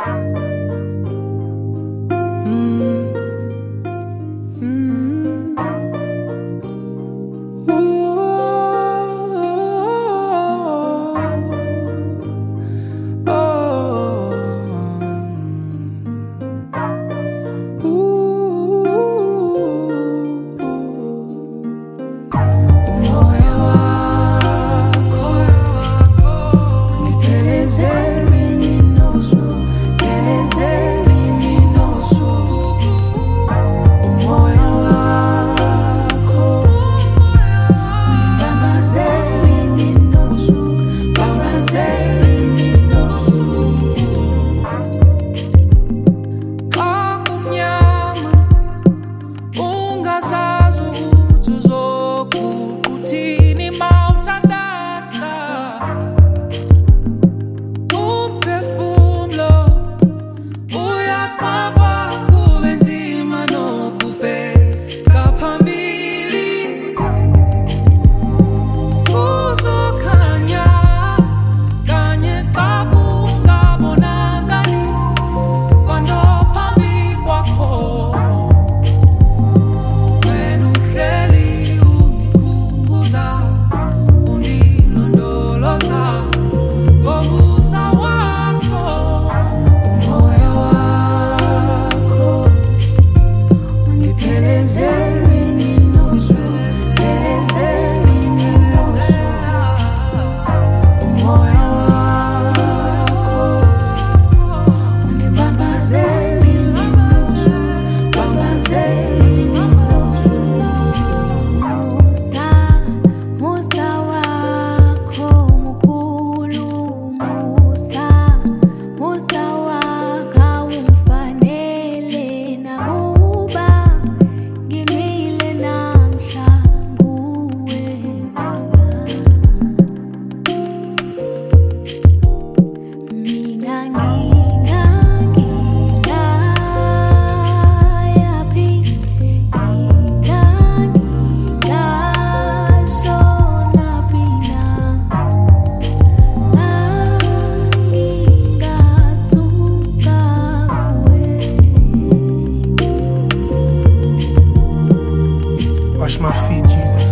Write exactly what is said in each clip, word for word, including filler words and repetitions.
Wash my feet, Jesus.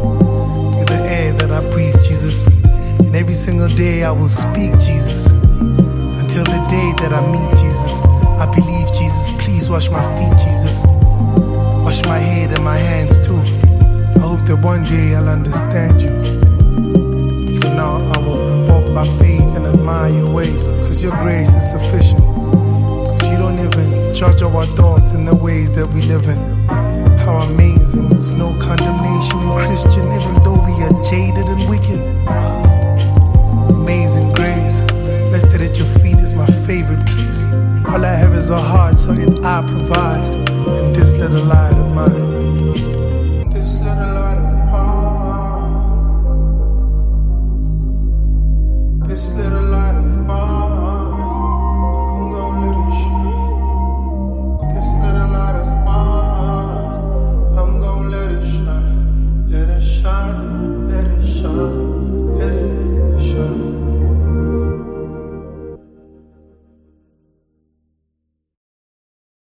You're the air that I breathe, Jesus. And every single day I will speak, Jesus. Until the day that I meet Jesus. I believe, Jesus. Please wash my feet, Jesus. Wash my head and my hands too. I hope that one day I'll understand you. But for now I will walk by faith and admire your ways. Cause your grace is sufficient. Cause you don't even judge our thoughts and the ways that we live in. How amazing, there's no condemnation in Christian, even though we are jaded and wicked. Amazing grace, rested at your feet is my favorite place. All I have is a heart, so yet I provide in this little life.